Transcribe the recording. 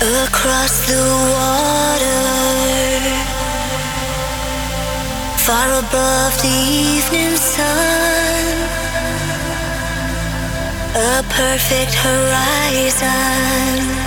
Across the water, far above the evening sun, a perfect horizon.